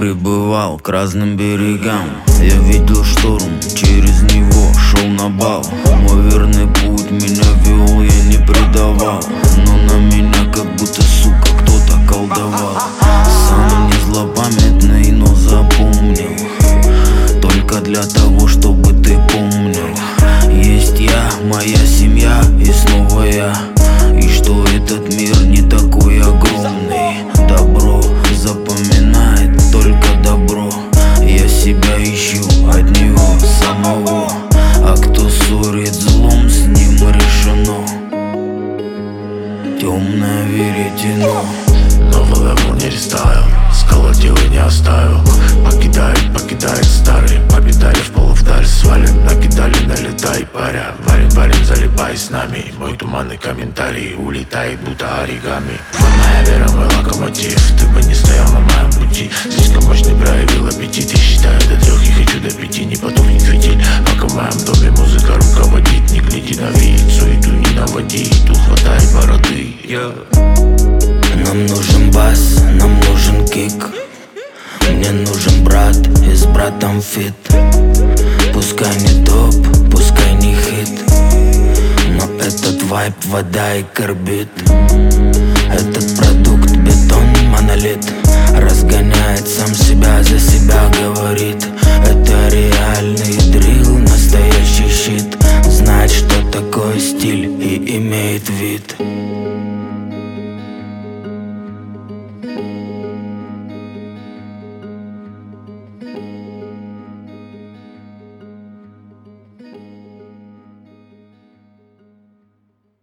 прибывал к разным берегам. Я видел шторм, через него шел на бал. Мой верный путь меня вел, я не предавал. Но на меня как будто, сука, кто-то колдовал. Сам не злопамятный, но запомнил. Только для того, чтобы ты помнил. Есть я, моя семья и снова я. И что этот мир не такой огромный. Добро запоминает только добро. Я себя ищу от него самого. А кто ссорит злом, с ним решено. Темное веретено. Новый левел не рестайл, сколотил и не оставил. Покидает старый, победа в пол вдаль. Свалим, накидали, налетай, паря. Варим, залипай с нами. Мой туманный комментарий улетает, будто оригами. Моя вера, мой локомотив. Ты бы не стоял на моем пути. Слишком мощный проявил аппетит. Я считаю до 3 и хочу до 5. Не потухнет фитиль, пока в моем доме музыка руководит. Не гляди на вид, суету не наводи. Тут хватает бороды. Нам нужен бас, нам нужен кик. Мне нужен брат и с братом фит. Пускай не топ, пускай не хит, но этот вайб, вода и карбид. Этот продукт, бетон, монолит. Разгоняет сам себя, за себя говорит. Это реальный дрил, настоящий щит. Знает, что такое стиль и имеет вид.